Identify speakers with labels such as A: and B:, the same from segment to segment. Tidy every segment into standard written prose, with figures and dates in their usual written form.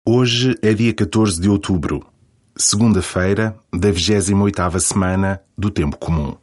A: Hoje é dia 14 de outubro, segunda-feira da 28ª semana do Tempo Comum.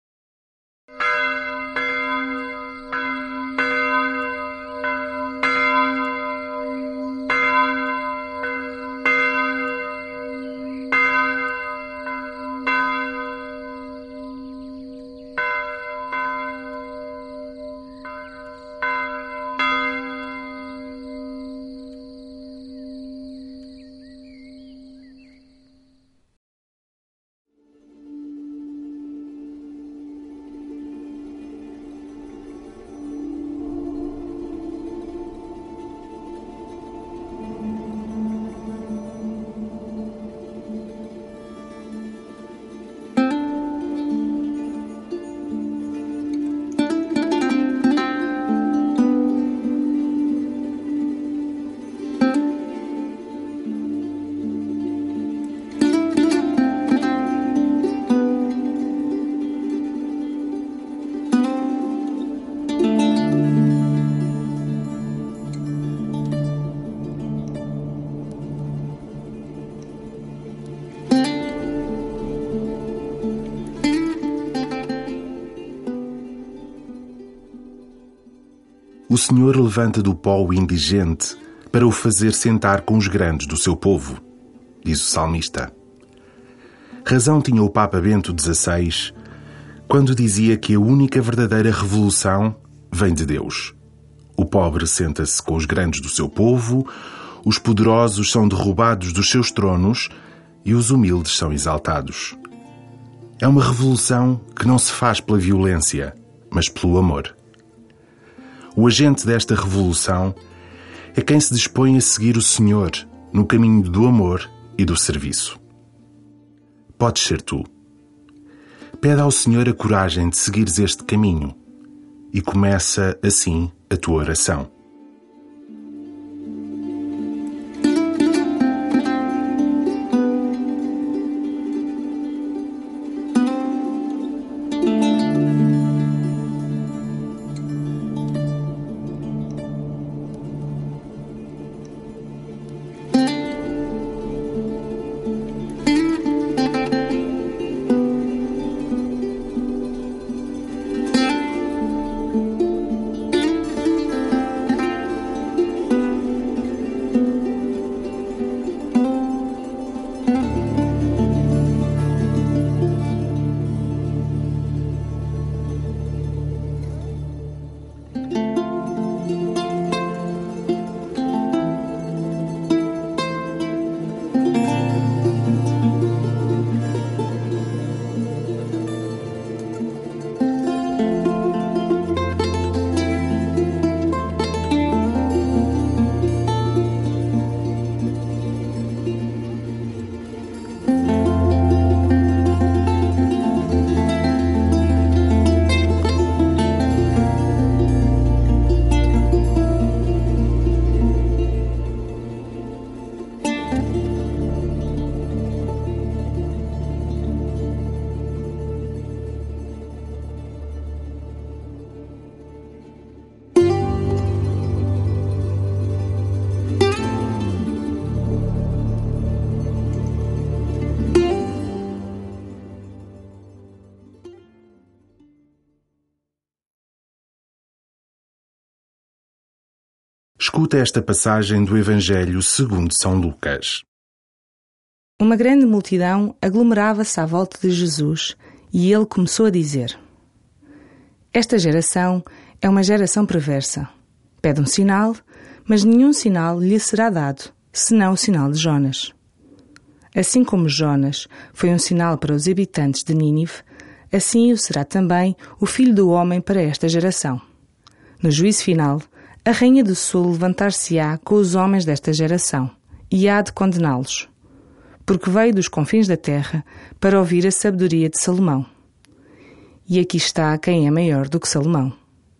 A: O Senhor levanta do pó o indigente para o fazer sentar com os grandes do seu povo, diz o salmista. Razão tinha o Papa Bento XVI quando dizia que a única verdadeira revolução vem de Deus. O pobre senta-se com os grandes do seu povo, os poderosos são derrubados dos seus tronos e os humildes são exaltados. É uma revolução que não se faz pela violência, mas pelo amor. O agente desta revolução é quem se dispõe a seguir o Senhor no caminho do amor e do serviço. Podes ser tu. Pede ao Senhor a coragem de seguires este caminho e começa assim a tua oração. Escuta esta passagem do Evangelho segundo São Lucas.
B: Uma grande multidão aglomerava-se à volta de Jesus e ele começou a dizer: Esta geração é uma geração perversa. Pede um sinal, mas nenhum sinal lhe será dado, senão o sinal de Jonas. Assim como Jonas foi um sinal para os habitantes de Nínive, assim o será também o Filho do Homem para esta geração. No juízo final, a Rainha do Sul levantar-se-á com os homens desta geração e há de condená-los, porque veio dos confins da terra para ouvir a sabedoria de Salomão. E aqui está quem é maior do que Salomão.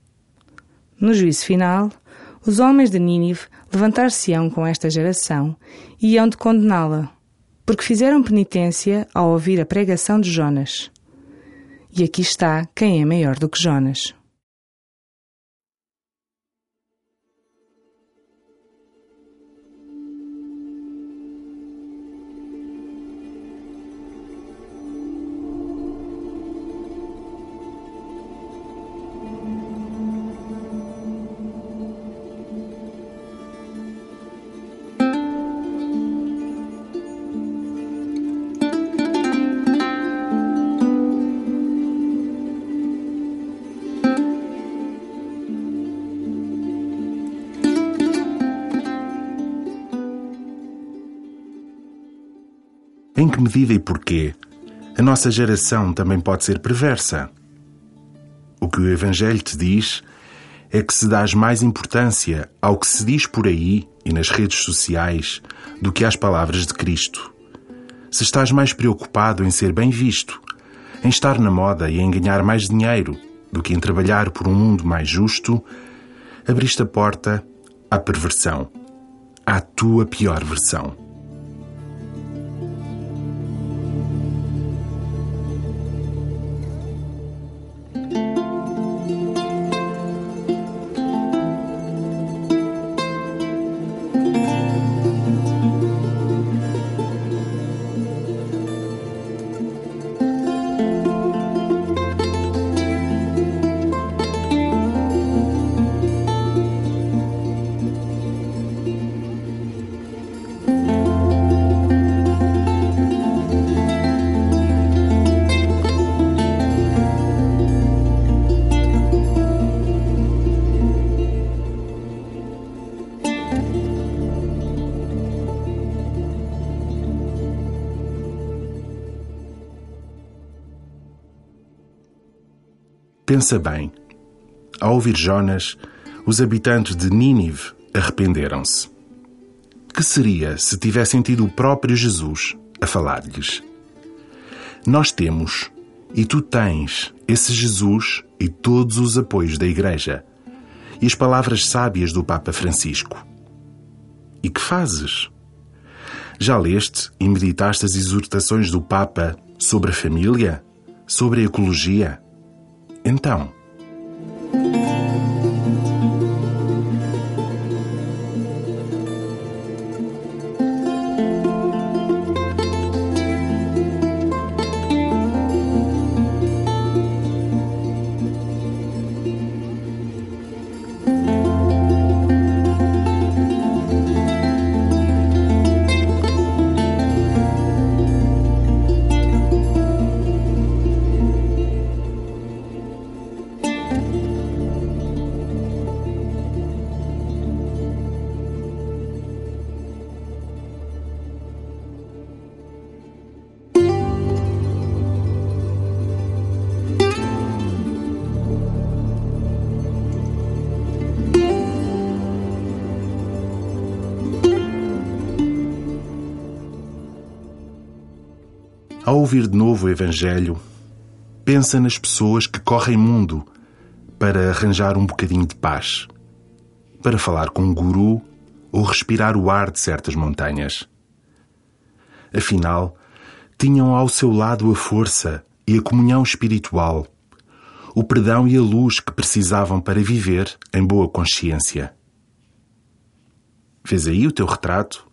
B: No juízo final, os homens de Nínive levantar-se-ão com esta geração e hão de condená-la, porque fizeram penitência ao ouvir a pregação de Jonas. E aqui está quem é maior do que Jonas.
A: Em que medida e porquê a nossa geração também pode ser perversa? O que o Evangelho te diz é que se dás mais importância ao que se diz por aí e nas redes sociais do que às palavras de Cristo. Se estás mais preocupado em ser bem visto, em estar na moda e em ganhar mais dinheiro do que em trabalhar por um mundo mais justo, abriste a porta à perversão, à tua pior versão. Pensa bem. Ao ouvir Jonas, os habitantes de Nínive arrependeram-se. Que seria se tivessem tido o próprio Jesus a falar-lhes? Nós temos, e tu tens, esse Jesus e todos os apoios da Igreja e as palavras sábias do Papa Francisco. E que fazes? Já leste e meditaste as exortações do Papa sobre a família? Sobre a ecologia? Então, ao ouvir de novo o Evangelho, pensa nas pessoas que correm mundo para arranjar um bocadinho de paz, para falar com um guru ou respirar o ar de certas montanhas. Afinal, tinham ao seu lado a força e a comunhão espiritual, o perdão e a luz que precisavam para viver em boa consciência. Vês aí o teu retrato?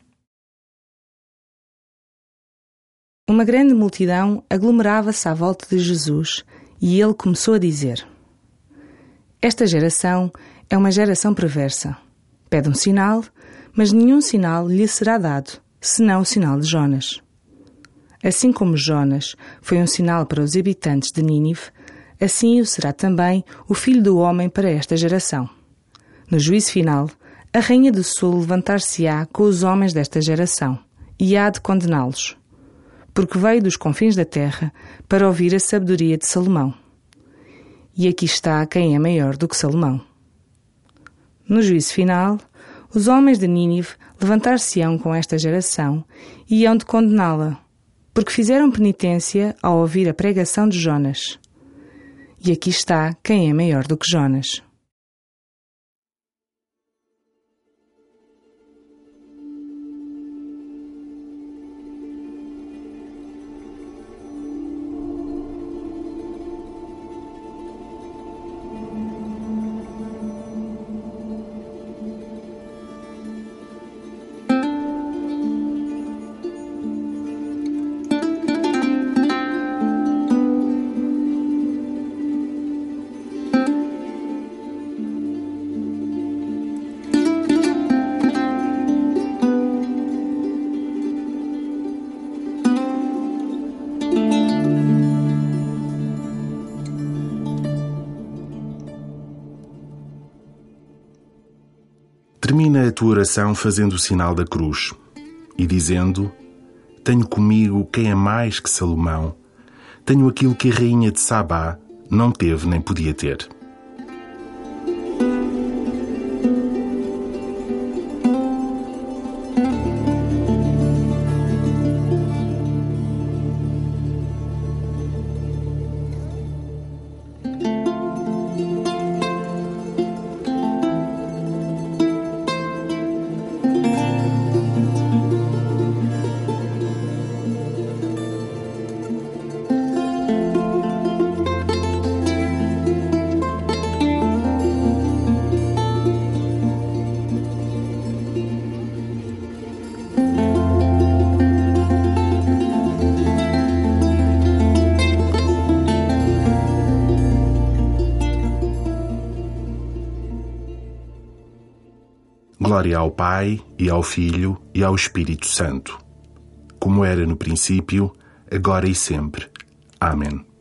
B: Uma grande multidão aglomerava-se à volta de Jesus e ele começou a dizer: Esta geração é uma geração perversa. Pede um sinal, mas nenhum sinal lhe será dado, senão o sinal de Jonas. Assim como Jonas foi um sinal para os habitantes de Nínive, assim o será também o Filho do Homem para esta geração. No juízo final, a Rainha do Sul levantar-se-á com os homens desta geração e há de condená-los, porque veio dos confins da terra para ouvir a sabedoria de Salomão. E aqui está quem é maior do que Salomão. No juízo final, os homens de Nínive levantar-se-ão com esta geração e hão de condená-la, porque fizeram penitência ao ouvir a pregação de Jonas. E aqui está quem é maior do que Jonas.
A: Termina a tua oração fazendo o sinal da cruz e dizendo: Tenho comigo quem é mais que Salomão. Tenho aquilo que a rainha de Sabá não teve nem podia ter. Glória ao Pai, e ao Filho, e ao Espírito Santo, como era no princípio, agora e sempre. Amém.